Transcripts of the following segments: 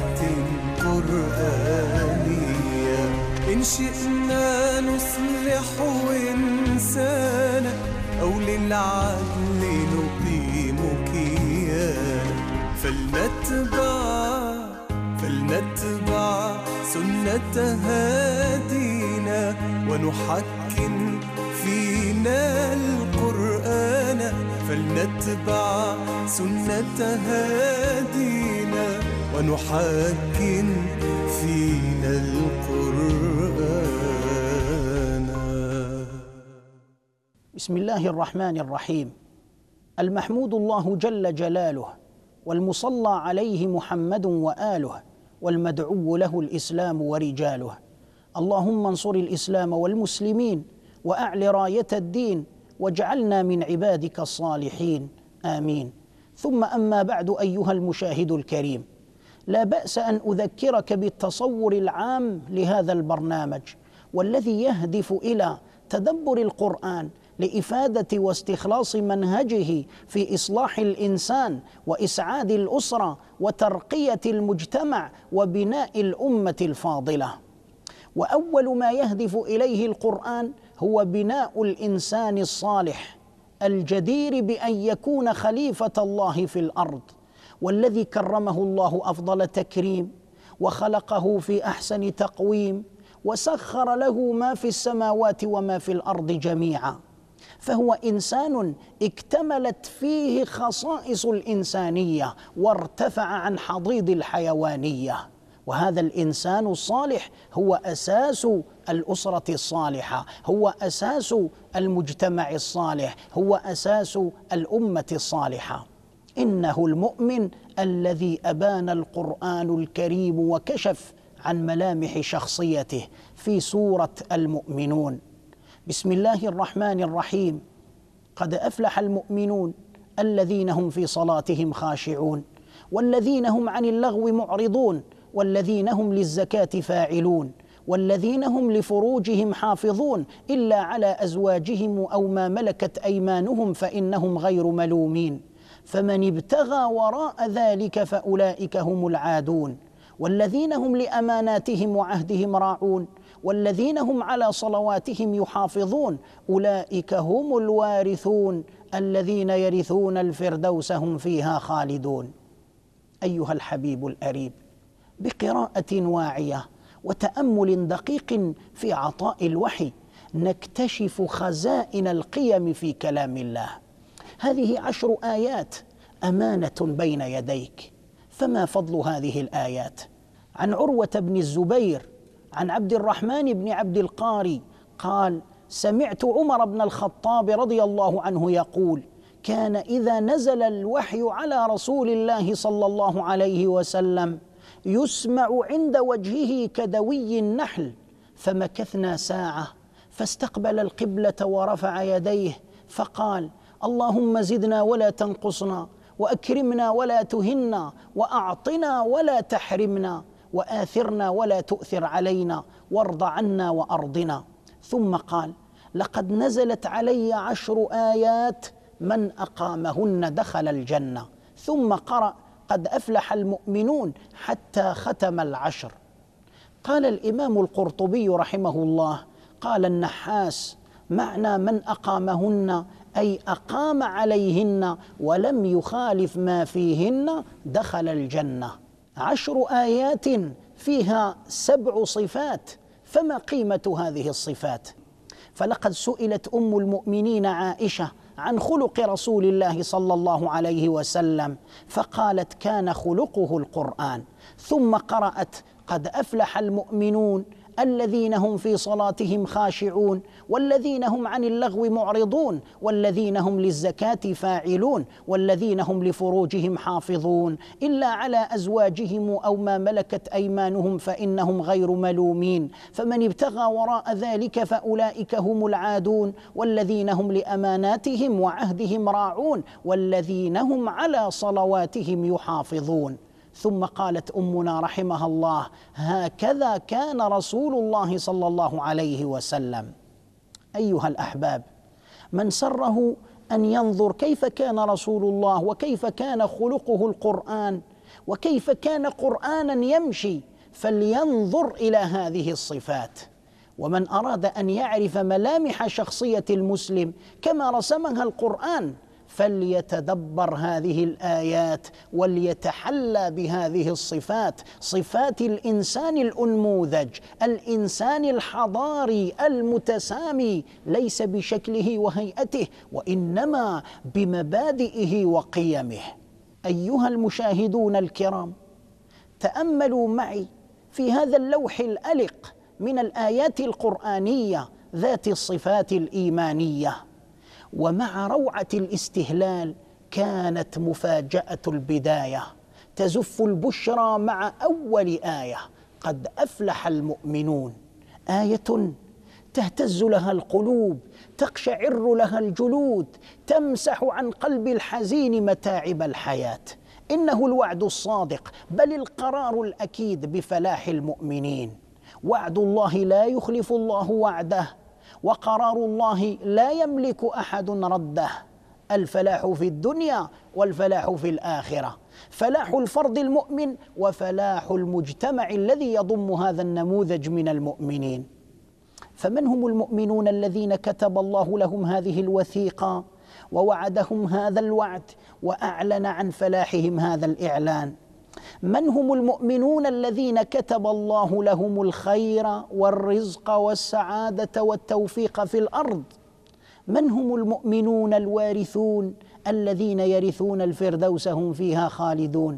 قرآنية. إن شئنا نصلح إنسانا أو للعدل نقيم كيانا، فلنتبع سنة هادينا ونحكم فينا القرآن. فلنتبع سنة هادينا ونحكم فينا القرآن. بسم الله الرحمن الرحيم. المحمود الله جل جلاله، والمصلى عليه محمد وآله، والمدعو له الإسلام ورجاله. اللهم انصر الإسلام والمسلمين وأعل راية الدين، واجعلنا من عبادك الصالحين، آمين. ثم أما بعد، أيها المشاهد الكريم، لا بأس أن أذكرك بالتصور العام لهذا البرنامج، والذي يهدف إلى تدبر القرآن لإفادة واستخلاص منهجه في إصلاح الإنسان وإسعاد الأسرة وترقية المجتمع وبناء الأمة الفاضلة. وأول ما يهدف إليه القرآن هو بناء الإنسان الصالح الجدير بأن يكون خليفة الله في الأرض، والذي كرمه الله أفضل تكريم، وخلقه في أحسن تقويم، وسخر له ما في السماوات وما في الأرض جميعا. فهو إنسان اكتملت فيه خصائص الإنسانية وارتفع عن حضيض الحيوانية. وهذا الإنسان الصالح هو أساس الأسرة الصالحة، هو أساس المجتمع الصالح، هو أساس الأمة الصالحة. إنه المؤمن الذي أبان القرآن الكريم وكشف عن ملامح شخصيته في سورة المؤمنون. بسم الله الرحمن الرحيم. قد أفلح المؤمنون الذين هم في صلاتهم خاشعون، والذين هم عن اللغو معرضون، والذين هم للزكاة فاعلون، والذين هم لفروجهم حافظون إلا على أزواجهم أو ما ملكت أيمانهم فإنهم غير ملومين، فمن ابتغى وراء ذلك فأولئك هم العادون، والذين هم لأماناتهم وعهدهم راعون، والذين هم على صلواتهم يحافظون أولئك هم الوارثون الذين يرثون الفردوس هم فيها خالدون. أيها الحبيب الأريب، بقراءة واعية وتأمل دقيق في عطاء الوحي نكتشف خزائن القيم في كلام الله. هذه 10 آيات أمانة بين يديك، فما فضل هذه الآيات؟ عن عروة بن الزبير عن عبد الرحمن بن عبد القاري قال: سمعت عمر بن الخطاب رضي الله عنه يقول: كان إذا نزل الوحي على رسول الله صلى الله عليه وسلم يسمع عند وجهه كدوي النحل، فمكثنا ساعة، فاستقبل القبلة ورفع يديه فقال: اللهم زدنا ولا تنقصنا، وأكرمنا ولا تهنا، وأعطنا ولا تحرمنا، وآثرنا ولا تؤثر علينا، وارض عنا وأرضنا. ثم قال: لقد نزلت علي 10 آيات من أقامهن دخل الجنة. ثم قرأ: قد أفلح المؤمنون حتى ختم 10. قال الإمام القرطبي رحمه الله: قال النحاس: معنى من أقامهن أي أقام عليهن ولم يخالف ما فيهن دخل الجنة. 10 آيات فيها 7 صفات، فما قيمة هذه الصفات؟ فلقد سئلت أم المؤمنين عائشة عن خلق رسول الله صلى الله عليه وسلم، فقالت: كان خلقه القرآن. ثم قرأت: قد أفلح المؤمنون الذين هم في صلاتهم خاشعون، والذين هم عن اللغو معرضون، والذين هم للزكاة فاعلون، والذين هم لفروجهم حافظون إلا على أزواجهم أو ما ملكت أيمانهم فإنهم غير ملومين، فمن ابتغى وراء ذلك فأولئك هم العادون، والذين هم لأماناتهم وعهدهم راعون، والذين هم على صلواتهم يحافظون. ثم قالت أمنا رحمها الله: هكذا كان رسول الله صلى الله عليه وسلم. أيها الأحباب، من سره أن ينظر كيف كان رسول الله وكيف كان خلقه القرآن، وكيف كان قرآنا يمشي، فلينظر إلى هذه الصفات. ومن أراد أن يعرف ملامح شخصية المسلم كما رسمها القرآن فليتدبر هذه الآيات وليتحلى بهذه الصفات، صفات الإنسان الأنموذج، الإنسان الحضاري المتسامي، ليس بشكله وهيئته وإنما بمبادئه وقيمه. أيها المشاهدون الكرام، تأملوا معي في هذا اللوح الألق من الآيات القرآنية ذات الصفات الإيمانية. ومع روعة الاستهلال كانت مفاجأة البداية تزف البشرى مع أول آية: قد أفلح المؤمنون. آية تهتز لها القلوب، تقشعر لها الجلود، تمسح عن قلب الحزين متاعب الحياة. إنه الوعد الصادق، بل القرار الأكيد بفلاح المؤمنين. وعد الله لا يخلف الله وعده، وقرار الله لا يملك أحد رده. الفلاح في الدنيا والفلاح في الآخرة، فلاح الفرد المؤمن وفلاح المجتمع الذي يضم هذا النموذج من المؤمنين. فمن هم المؤمنون الذين كتب الله لهم هذه الوثيقة ووعدهم هذا الوعد وأعلن عن فلاحهم هذا الإعلان؟ من هم المؤمنون الذين كتب الله لهم الخير والرزق والسعادة والتوفيق في الأرض؟ من هم المؤمنون الوارثون الذين يرثون الفردوس هم فيها خالدون؟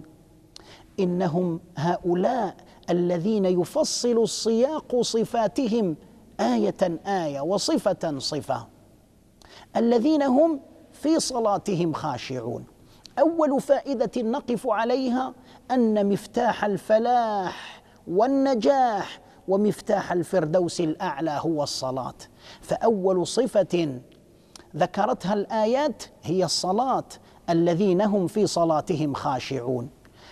إنهم هؤلاء الذين يفصل السياق صفاتهم آية آية وصفة صفة، الذين هم في صلاتهم خاشعون. أول فائدة نقف عليها أن مفتاح الفلاح والنجاح ومفتاح الفردوس الأعلى هو الصلاة. فأول صفة ذكرتها الآيات هي الصلاة، الذين هم في صلاتهم خاشعون.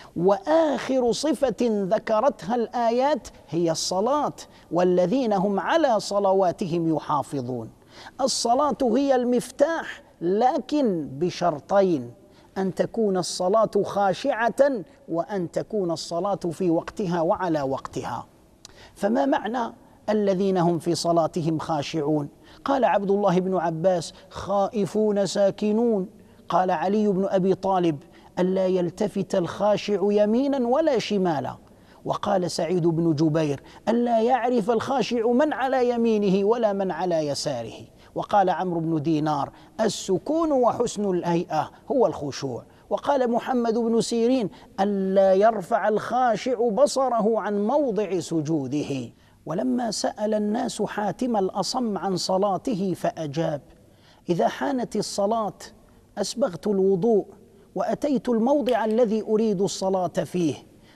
وآخر صفة ذكرتها الآيات هي الصلاة، والذين هم على صلواتهم يحافظون. الصلاة هي المفتاح، لكن بشرطين: أن تكون الصلاة خاشعة، وأن تكون الصلاة في وقتها وعلى وقتها. فما معنى الذين هم في صلاتهم خاشعون؟ قال عبد الله بن عباس: خائفون ساكنون. قال علي بن أبي طالب: ألا يلتفت الخاشع يمينا ولا شمالا. وقال سعيد بن جبير: ألا يعرف الخاشع من على يمينه ولا من على يساره. وقال عمرو بن دينار: السكون وحسن الهيئة هو الخشوع. وقال محمد بن سيرين: ألا يرفع الخاشع بصره عن موضع سجوده. ولما سأل الناس حاتم الأصم عن صلاته فأجاب: إذا حانت الصلاة أسبغت الوضوء وأتيت الموضع الذي أريد الصلاة فيه،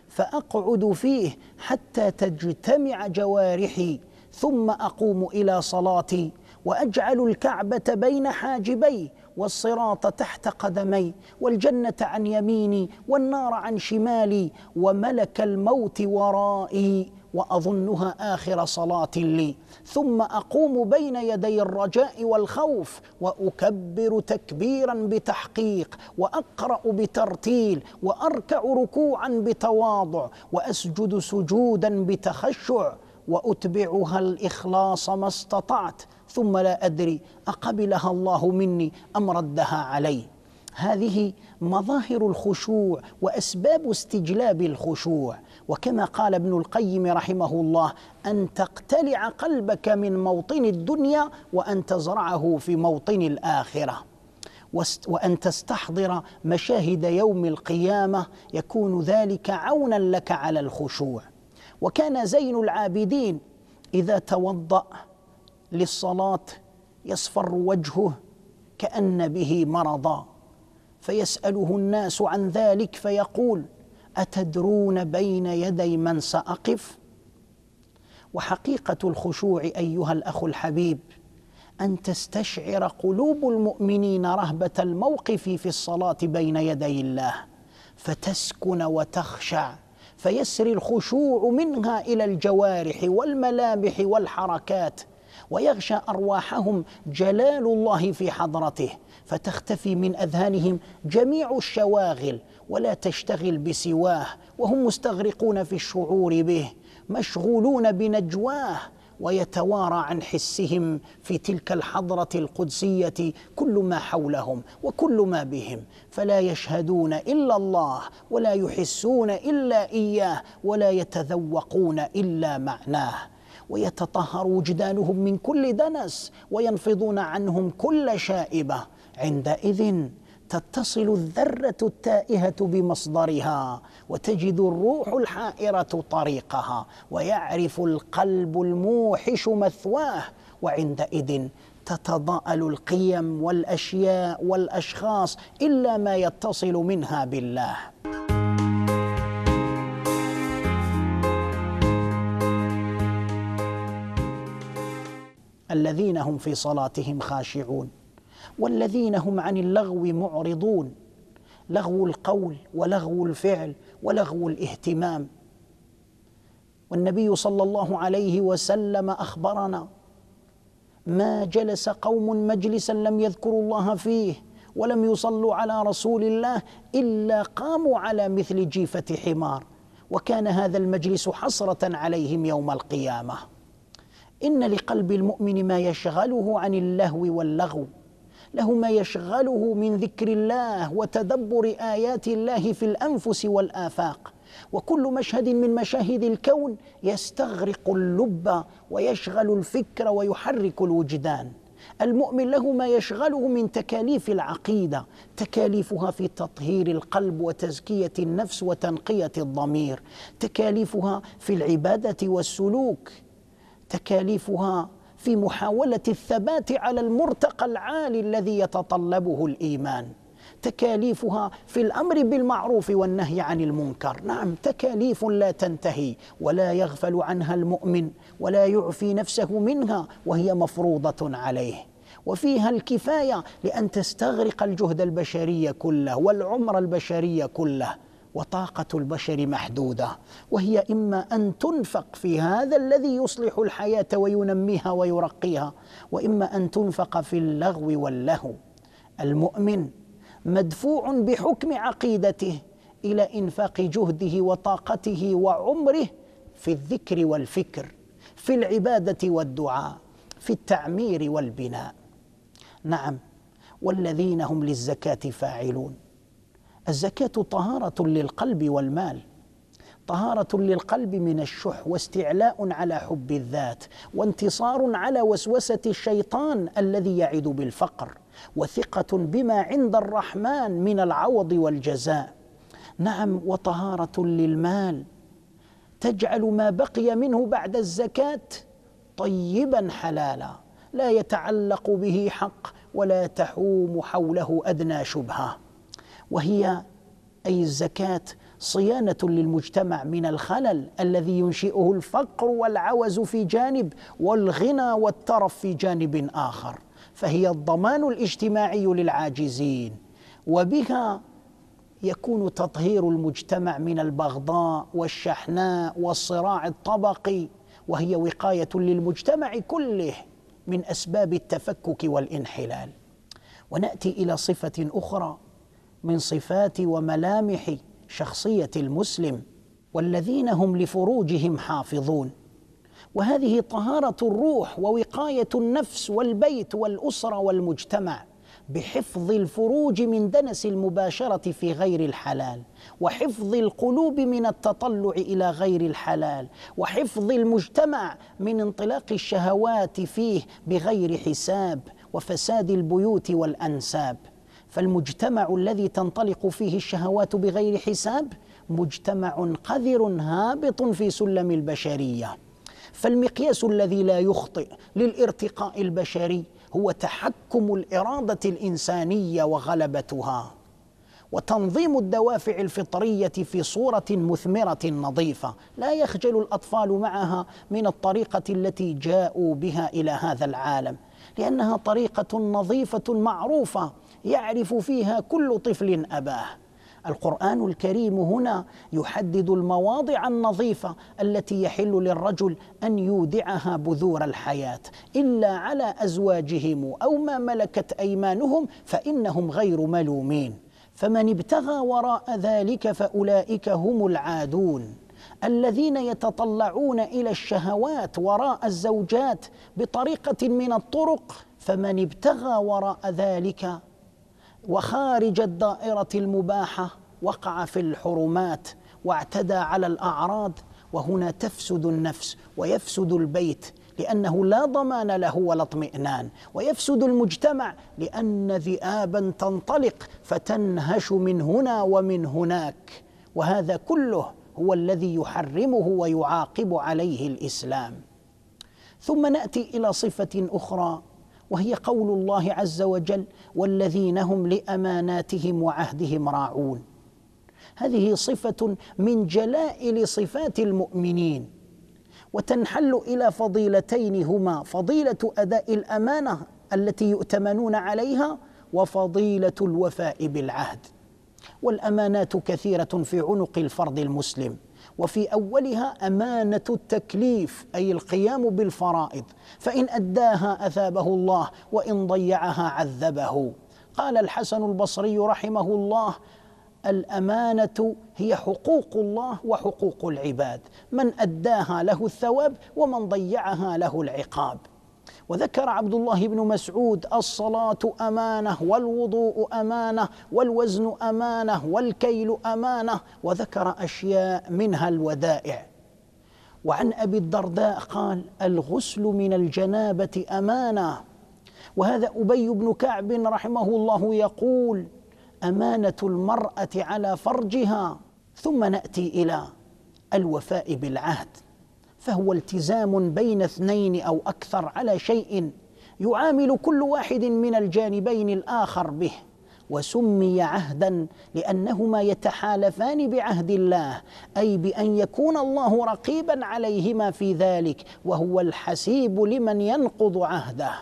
فأقعد فيه حتى تجتمع جوارحي، ثم أقوم إلى صلاتي، وأجعل الكعبة بين حاجبي، والصراط تحت قدمي، والجنة عن يميني، والنار عن شمالي، وملك الموت ورائي، وأظنها آخر صلاة لي. ثم أقوم بين يدي الرجاء والخوف، وأكبر تكبيرا بتحقيق، وأقرأ بترتيل، وأركع ركوعا بتواضع، وأسجد سجودا بتخشع، وأتبعها الإخلاص ما استطعت، ثم لا أدري أقبلها الله مني أم ردها علي. هذه مظاهر الخشوع وأسباب استجلاب الخشوع. وكما قال ابن القيم رحمه الله: أن تقتلع قلبك من موطن الدنيا وأن تزرعه في موطن الآخرة، وأن تستحضر مشاهد يوم القيامة، يكون ذلك عونا لك على الخشوع. وكان زين العابدين إذا توضأ للصلاة يصفر وجهه كأن به مرضا، فيسأله الناس عن ذلك فيقول: أتدرون بين يدي من سأقف؟ وحقيقة الخشوع أيها الأخ الحبيب أن تستشعر قلوب المؤمنين رهبة الموقف في الصلاة بين يدي الله، فتسكن وتخشع، فيسري الخشوع منها إلى الجوارح والملامح والحركات. ويغشى أرواحهم جلال الله في حضرته، فتختفي من أذهانهم جميع الشواغل ولا تشتغل بسواه، وهم مستغرقون في الشعور به، مشغولون بنجواه، ويتوارى عن حسهم في تلك الحضرة القدسية كل ما حولهم وكل ما بهم، فلا يشهدون إلا الله ولا يحسون إلا إياه ولا يتذوقون إلا معناه، ويتطهر وجدانهم من كل دنس وينفضون عنهم كل شائبة. عندئذ تتصل الذرة التائهة بمصدرها، وتجد الروح الحائرة طريقها، ويعرف القلب الموحش مثواه، وعندئذ تتضاءل القيم والأشياء والأشخاص إلا ما يتصل منها بالله. الذين هم في صلاتهم خاشعون والذين هم عن اللغو معرضون، لغو القول ولغو الفعل ولغو الاهتمام. والنبي صلى الله عليه وسلم أخبرنا: ما جلس قوم مجلسا لم يذكروا الله فيه ولم يصلوا على رسول الله إلا قاموا على مثل جيفة حمار، وكان هذا المجلس حسرة عليهم يوم القيامة. إن لقلب المؤمن ما يشغله عن اللهو واللغو، له ما يشغله من ذكر الله وتدبر آيات الله في الأنفس والآفاق، وكل مشهد من مشاهد الكون يستغرق اللب ويشغل الفكر ويحرك الوجدان. المؤمن له ما يشغله من تكاليف العقيدة، تكاليفها في تطهير القلب وتزكية النفس وتنقية الضمير، تكاليفها في العبادة والسلوك، تكاليفها في محاولة الثبات على المرتقى العالي الذي يتطلبه الإيمان، تكاليفها في الأمر بالمعروف والنهي عن المنكر. نعم، تكاليف لا تنتهي ولا يغفل عنها المؤمن ولا يعفي نفسه منها، وهي مفروضة عليه، وفيها الكفاية لأن تستغرق الجهد البشري كله والعمر البشري كله، وطاقة البشر محدودة، وهي إما أن تنفق في هذا الذي يصلح الحياة وينميها ويرقيها، وإما أن تنفق في اللغو واللهو. المؤمن مدفوع بحكم عقيدته إلى إنفاق جهده وطاقته وعمره في الذكر والفكر، في العبادة والدعاء، في التعمير والبناء. نعم، والذين هم للزكاة فاعلون. الزكاة طهارة للقلب والمال، طهارة للقلب من الشح، واستعلاء على حب الذات، وانتصار على وسوسة الشيطان الذي يعد بالفقر، وثقة بما عند الرحمن من العوض والجزاء. نعم، وطهارة للمال، تجعل ما بقي منه بعد الزكاة طيبا حلالا، لا يتعلق به حق ولا تحوم حوله أدنى شبهة. وهي أي الزكاة صيانة للمجتمع من الخلل الذي ينشئه الفقر والعوز في جانب والغنى والترف في جانب آخر، فهي الضمان الاجتماعي للعاجزين، وبها يكون تطهير المجتمع من البغضاء والشحناء والصراع الطبقي، وهي وقاية للمجتمع كله من أسباب التفكك والانحلال. ونأتي إلى صفة أخرى من صفات وملامح شخصية المسلم: والذين هم لفروجهم حافظون. وهذه طهارة الروح ووقاية النفس والبيت والأسرة والمجتمع بحفظ الفروج من دنس المباشرة في غير الحلال، وحفظ القلوب من التطلع إلى غير الحلال، وحفظ المجتمع من انطلاق الشهوات فيه بغير حساب، وفساد البيوت والأنساب. فالمجتمع الذي تنطلق فيه الشهوات بغير حساب مجتمع قذر هابط في سلم البشرية. فالمقياس الذي لا يخطئ للارتقاء البشري هو تحكم الإرادة الإنسانية وغلبتها، وتنظيم الدوافع الفطرية في صورة مثمرة نظيفة لا يخجل الأطفال معها من الطريقة التي جاءوا بها إلى هذا العالم، لأنها طريقة نظيفة معروفة يعرف فيها كل طفل أباه. القرآن الكريم هنا يحدد المواضع النظيفة التي يحل للرجل أن يودعها بذور الحياة، إلا على أزواجهم أو ما ملكت أيمانهم فإنهم غير ملومين. فمن ابتغى وراء ذلك فأولئك هم العادون الذين يتطلعون إلى الشهوات وراء الزوجات بطريقة من الطرق. فمن ابتغى وراء ذلك وخارج الدائرة المباحة وقع في الحرمات واعتدى على الأعراض، وهنا تفسد النفس ويفسد البيت لأنه لا ضمان له ولا اطمئنان، ويفسد المجتمع لأن ذئابا تنطلق فتنهش من هنا ومن هناك، وهذا كله هو الذي يحرمه ويعاقب عليه الإسلام. ثم نأتي إلى صفة أخرى وهي قول الله عز وجل: والذين هم لأماناتهم وعهدهم راعون. هذه صفة من جلائل صفات المؤمنين، وتنحل إلى فضيلتين هما: فضيلة أداء الأمانة التي يؤتمنون عليها، وفضيلة الوفاء بالعهد. والأمانات كثيرة في عنق الفرد المسلم، وفي أولها أمانة التكليف أي القيام بالفرائض، فإن أداها أثابه الله وإن ضيعها عذبه. قال الحسن البصري رحمه الله: الأمانة هي حقوق الله وحقوق العباد، من أداها له الثواب ومن ضيعها له العقاب. وذكر عبد الله بن مسعود: الصلاة أمانة، والوضوء أمانة، والوزن أمانة، والكيل أمانة، وذكر أشياء منها الودائع. وعن أبي الدرداء قال: الغسل من الجنابة أمانة. وهذا أبي بن كعب رحمه الله يقول: أمانة المرأة على فرجها. ثم نأتي إلى الوفاء بالعهد، فهو التزام بين اثنين أو أكثر على شيء يعامل كل واحد من الجانبين الآخر به، وسمي عهدا لأنهما يتحالفان بعهد الله، أي بأن يكون الله رقيبا عليهما في ذلك، وهو الحسيب لمن ينقض عهده.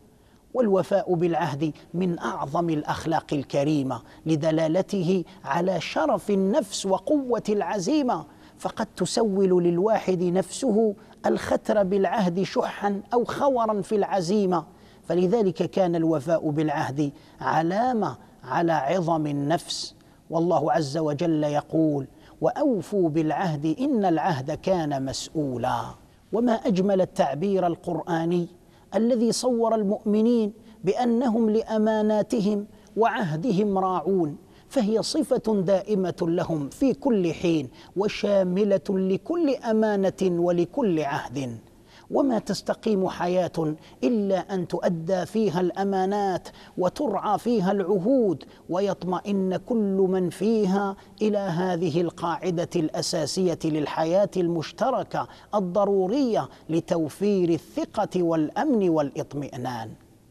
والوفاء بالعهد من أعظم الأخلاق الكريمة لدلالته على شرف النفس وقوة العزيمة، فقد تسول للواحد نفسه الختر بالعهد شحا أو خورا في العزيمة، فلذلك كان الوفاء بالعهد علامة على عظم النفس. والله عز وجل يقول: وأوفوا بالعهد إن العهد كان مسؤولا. وما أجمل التعبير القرآني الذي صور المؤمنين بأنهم لأماناتهم وعهدهم راعون، فهي صفة دائمة لهم في كل حين وشاملة لكل أمانة ولكل عهد. وما تستقيم حياة إلا أن تؤدى فيها الأمانات وترعى فيها العهود، ويطمئن كل من فيها إلى هذه القاعدة الأساسية للحياة المشتركة الضرورية لتوفير الثقة والأمن والإطمئنان.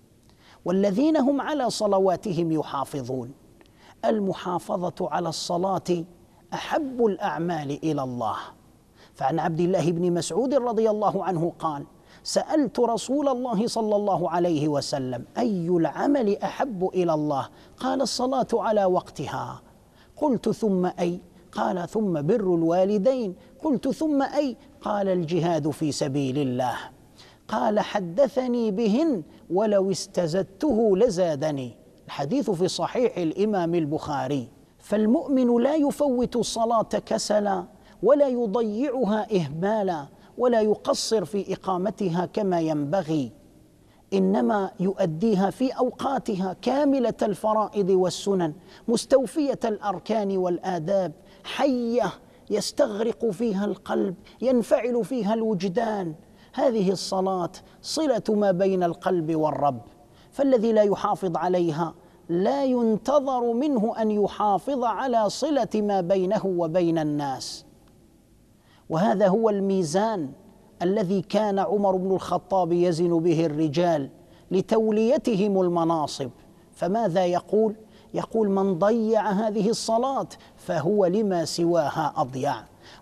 والذين هم على صلواتهم يحافظون. المحافظة على الصلاة أحب الأعمال إلى الله، فعن عبد الله بن مسعود رضي الله عنه قال: سألت رسول الله صلى الله عليه وسلم: أي العمل أحب إلى الله؟ قال: الصلاة على وقتها. قلت: ثم أي؟ قال: ثم بر الوالدين. قلت: ثم أي؟ قال: الجهاد في سبيل الله. قال: حدثني بهن ولو استزدته لزادني. الحديث في صحيح الإمام البخاري. فالمؤمن لا يفوت الصلاة كسلا، ولا يضيعها إهمالا، ولا يقصر في إقامتها كما ينبغي، إنما يؤديها في أوقاتها كاملة الفرائض والسنن، مستوفية الأركان والآداب، حية يستغرق فيها القلب، ينفعل فيها الوجدان. هذه الصلاة صلة ما بين القلب والرب، فالذي لا يحافظ عليها لا ينتظر منه أن يحافظ على صلة ما بينه وبين الناس. وهذا هو الميزان الذي كان عمر بن الخطاب يزن به الرجال لتوليتهم المناصب. فماذا يقول؟ يقول: من ضيع هذه الصلاة فهو لما سواها أضيع.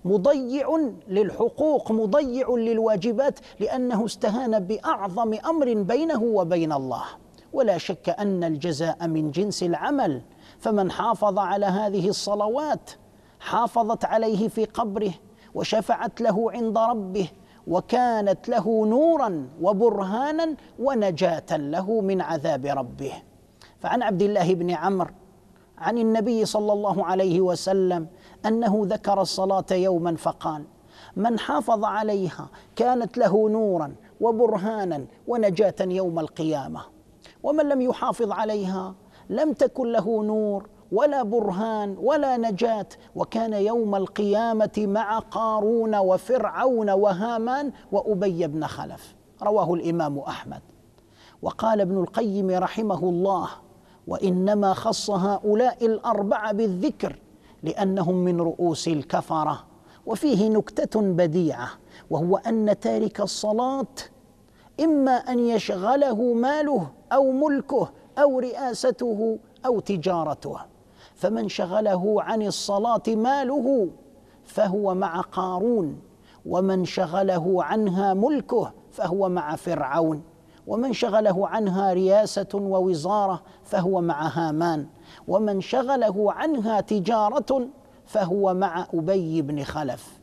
مضيع للحقوق، مضيع للواجبات، لأنه استهان بأعظم أمر بينه وبين الله. ولا شك أن الجزاء من جنس العمل. فمن حافظ على هذه الصلوات حافظت عليه في قبره وشفعت له عند ربه، وكانت له نورا وبرهانا ونجاة له من عذاب ربه. فعن عبد الله بن عمرو عن النبي صلى الله عليه وسلم أنه ذكر الصلاة يوما فقال: من حافظ عليها كانت له نورا وبرهانا ونجاة يوم القيامة، ومن لم يحافظ عليها لم تكن له نور ولا برهان ولا نجاة، وكان يوم القيامة مع قارون وفرعون وهامان وأبي بن خلف. رواه الإمام أحمد. وقال ابن القيم رحمه الله: وإنما خص هؤلاء الأربعة بالذكر لأنهم من رؤوس الكفرة. وفيه نكتة بديعة، وهو أن تارك الصلاة إما أن يشغله ماله أو ملكه أو رئاسته أو تجارته، فمن شغله عن الصلاة ماله فهو مع قارون، ومن شغله عنها ملكه فهو مع فرعون، ومن شغله عنها رياسة ووزارة فهو مع هامان، ومن شغله عنها تجارة فهو مع أبي بن خلف.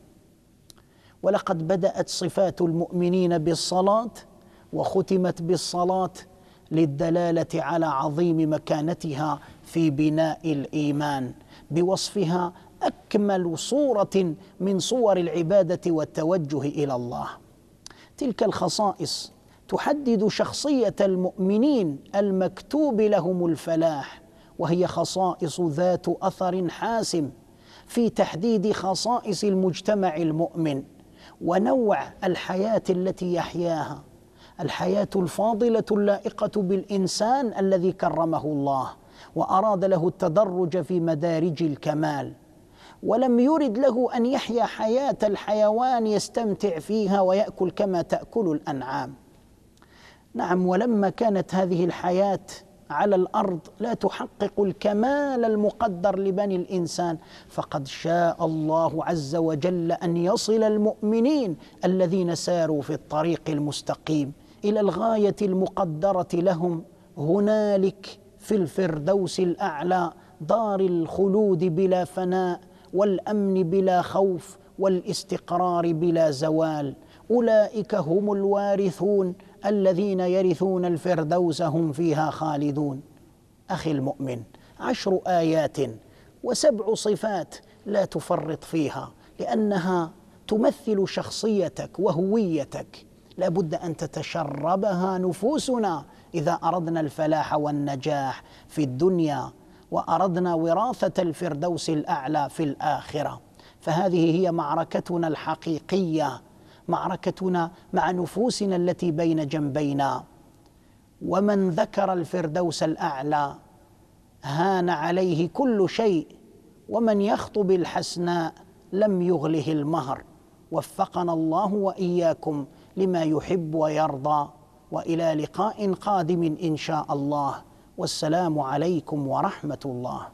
ولقد بدأت صفات المؤمنين بالصلاة وختمت بالصلاة للدلالة على عظيم مكانتها في بناء الإيمان، بوصفها أكمل صورة من صور العبادة والتوجه إلى الله. تلك الخصائص تحدد شخصية المؤمنين المكتوب لهم الفلاح، وهي خصائص ذات أثر حاسم في تحديد خصائص المجتمع المؤمن ونوع الحياة التي يحياها، الحياة الفاضلة اللائقة بالإنسان الذي كرمه الله وأراد له التدرج في مدارج الكمال، ولم يرد له أن يحيا حياة الحيوان يستمتع فيها ويأكل كما تأكل الأنعام. نعم، ولما كانت هذه الحياة على الأرض لا تحقق الكمال المقدر لبني الإنسان، فقد شاء الله عز وجل أن يصل المؤمنين الذين ساروا في الطريق المستقيم إلى الغاية المقدرة لهم هنالك في الفردوس الأعلى، دار الخلود بلا فناء والأمن بلا خوف والاستقرار بلا زوال. أولئك هم الوارثون الذين يرثون الفردوس هم فيها خالدون. أخي المؤمن، 10 آيات و7 صفات لا تفرط فيها، لأنها تمثل شخصيتك وهويتك، لا بد أن تتشربها نفوسنا إذا أردنا الفلاح والنجاح في الدنيا وأردنا وراثة الفردوس الأعلى في الآخرة. فهذه هي معركتنا الحقيقية، معركتنا مع نفوسنا التي بين جنبينا. ومن ذكر الفردوس الأعلى هان عليه كل شيء، ومن يخطب الحسناء لم يغله المهر. وفقنا الله وإياكم لما يحب ويرضى، وإلى لقاء قادم إن شاء الله، والسلام عليكم ورحمة الله.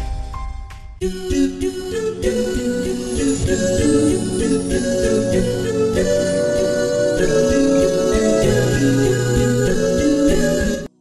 do do do do do do do do do do